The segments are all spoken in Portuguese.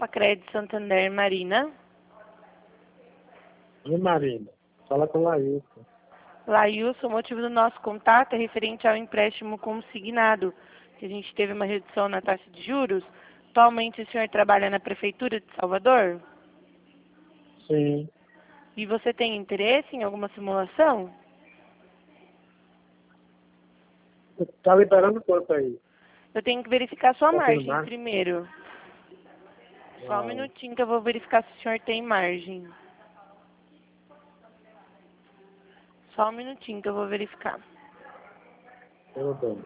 Crédito Santander, Marina. E Marina, fala com a Laílson. Laílson, o motivo do nosso contato é referente ao empréstimo consignado, que a gente teve uma redução na taxa de juros. Atualmente o senhor trabalha na Prefeitura de Salvador? Sim. E você tem interesse em alguma simulação? Tá liberando quanto aí? Eu tenho que verificar sua margem Confirmar? primeiro. Só um Ah, minutinho que eu vou verificar se o senhor tem margem. Só um minutinho que eu vou verificar. tudo bem.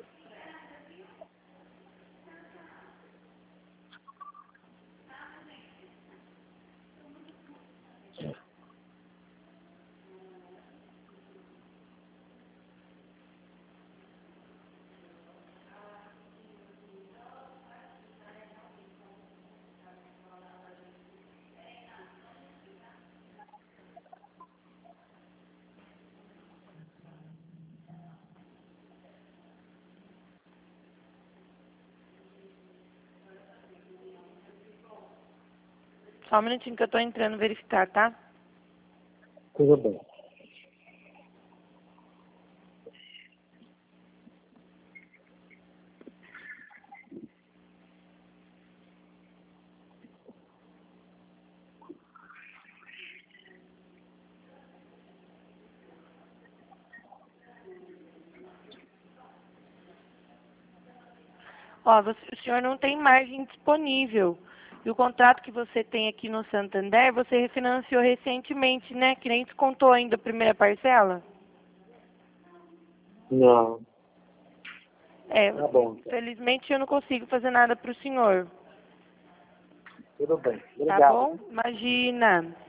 Só um minutinho que eu tô entrando verificar, tá? Tudo bem. Ó, o senhor não tem margem disponível. E o contrato que você tem aqui no Santander, você refinanciou recentemente, né? Que nem descontou ainda a primeira parcela. Não. É, Tá bom, então. infelizmente eu não consigo fazer nada pro senhor. Tudo bem. Tá Obrigado. bom? Imagina.